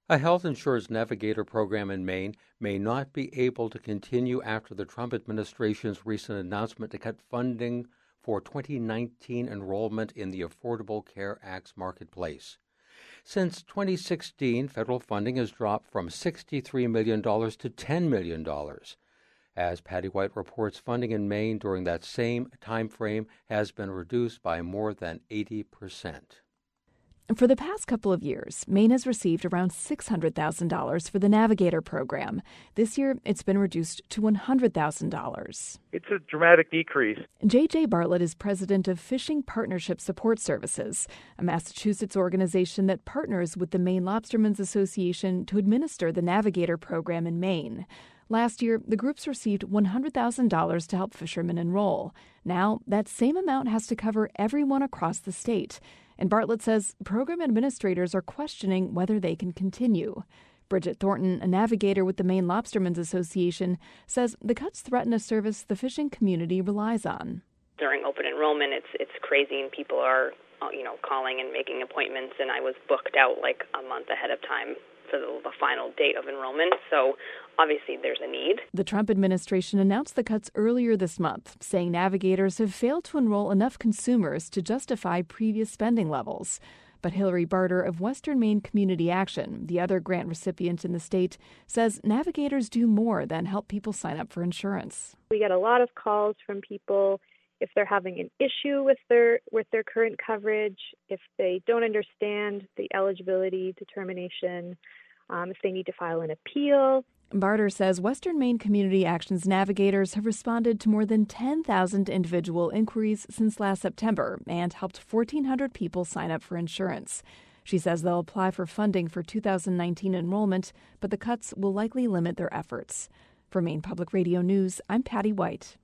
A health insurance navigator program in Maine may not be able to continue after the Trump administration's recent announcement to cut funding for 2019 enrollment in the Affordable Care Act's marketplace. Since 2016, federal funding has dropped from $63 million to $10 million. As Patty White reports, funding in Maine during that same time frame has been reduced by more than 80%. For the past couple of years, Maine has received around $600,000 for the Navigator program. This year, it's been reduced to $100,000. It's a dramatic decrease. J.J. Bartlett is president of Fishing Partnership Support Services, a Massachusetts organization that partners with the Maine Lobstermen's Association to administer the Navigator program in Maine. Last year, the groups received $100,000 to help fishermen enroll. Now, that same amount has to cover everyone across the state. And Bartlett says program administrators are questioning whether they can continue. Bridget Thornton, a navigator with the Maine Lobstermen's Association, says the cuts threaten a service the fishing community relies on. During open enrollment, it's crazy, and people are, calling and making appointments, and I was booked out like a month ahead of time for the final date of enrollment, so obviously there's a need. The Trump administration announced the cuts earlier this month, saying navigators have failed to enroll enough consumers to justify previous spending levels. But Hillary Barter of Western Maine Community Action, the other grant recipient in the state, says navigators do more than help people sign up for insurance. We get a lot of calls from people if they're having an issue with their current coverage, if they don't understand the eligibility determination, if they need to file an appeal. Barter says Western Maine Community Action's navigators have responded to more than 10,000 individual inquiries since last September and helped 1,400 people sign up for insurance. She says they'll apply for funding for 2019 enrollment, but the cuts will likely limit their efforts. For Maine Public Radio News, I'm Patty White.